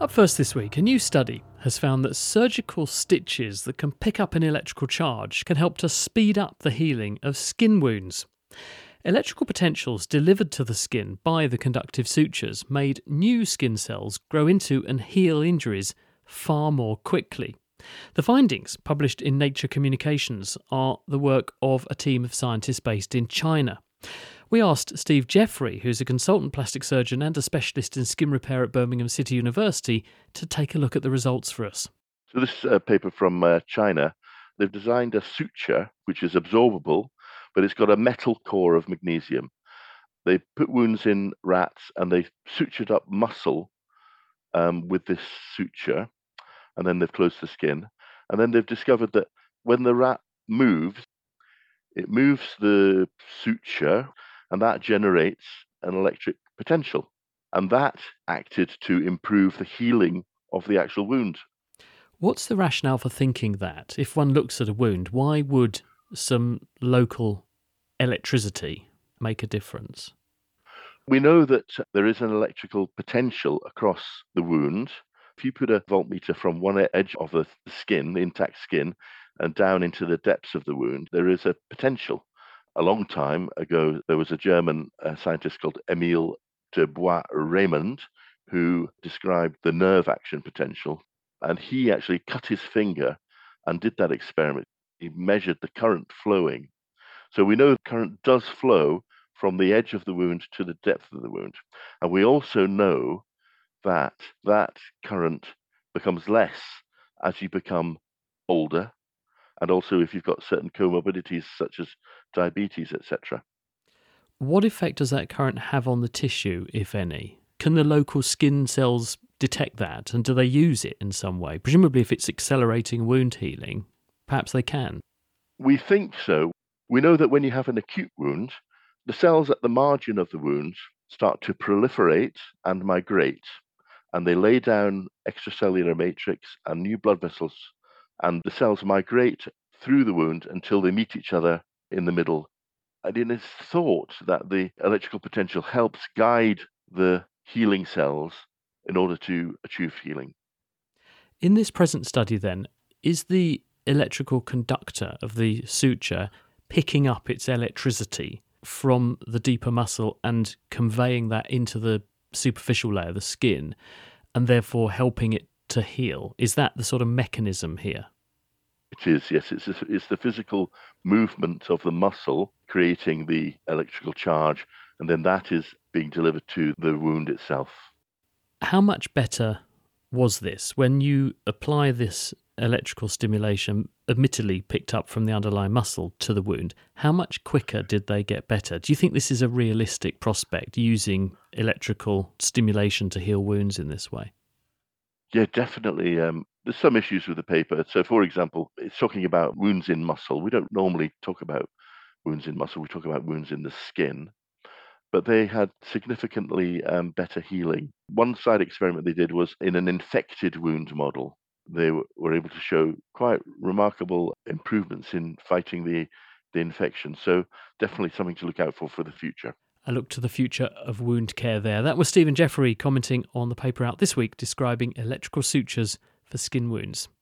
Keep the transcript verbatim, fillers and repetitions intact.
Up first this week, a new study has found that surgical stitches that can pick up an electrical charge can help to speed up the healing of skin wounds. Electrical potentials delivered to the skin by the conductive sutures made new skin cells grow into and heal injuries far more quickly. The findings, published in Nature Communications, are the work of a team of scientists based in China. We asked Steve Jeffrey, who's a consultant plastic surgeon and a specialist in skin repair at Birmingham City University, to take a look at the results for us. So this uh, paper from uh, China, they've designed a suture which is absorbable, but it's got a metal core of magnesium. They put wounds in rats and they sutured up muscle um, with this suture, and then they've closed the skin. And then they've discovered that when the rat moves, it moves the suture, and that generates an electric potential. And that acted to improve the healing of the actual wound. What's the rationale for thinking that? If one looks at a wound, why would some local electricity make a difference? We know that there is an electrical potential across the wound. If you put a voltmeter from one edge of the skin, the intact skin, and down into the depths of the wound, there is a potential. A long time ago, there was a German uh, scientist called Emile de Bois-Reymond who described the nerve action potential, and he actually cut his finger and did that experiment. He measured the current flowing. So we know the current does flow from the edge of the wound to the depth of the wound. And we also know that that current becomes less as you become older, and also if you've got certain comorbidities such as diabetes, et cetera. What effect does that current have on the tissue, if any? Can the local skin cells detect that, and do they use it in some way? Presumably if it's accelerating wound healing, perhaps they can. We think so. We know that when you have an acute wound, the cells at the margin of the wound start to proliferate and migrate, and they lay down extracellular matrix and new blood vessels, and the cells migrate through the wound until they meet each other in the middle. And it is thought that the electrical potential helps guide the healing cells in order to achieve healing. In this present study then, is the electrical conductor of the suture picking up its electricity from the deeper muscle and conveying that into the superficial layer, the skin, and therefore helping it to heal? Is that the sort of mechanism here? It is, yes. It's, it's the physical movement of the muscle creating the electrical charge, and then that is being delivered to the wound itself. How much better was this when you apply this electrical stimulation, admittedly picked up from the underlying muscle, to the wound? How much quicker did they get better? Do you think this is a realistic prospect, using electrical stimulation to heal wounds in this way? Yeah, definitely. Um, there's some issues with the paper. So, for example, it's talking about wounds in muscle. We don't normally talk about wounds in muscle. We talk about wounds in the skin. But they had significantly um, better healing. One side experiment they did was in an infected wound model. They w- were able to show quite remarkable improvements in fighting the, the infection. So definitely something to look out for for the future. A look to the future of wound care there. That was Stephen Jeffrey commenting on the paper out this week describing electrical sutures for skin wounds.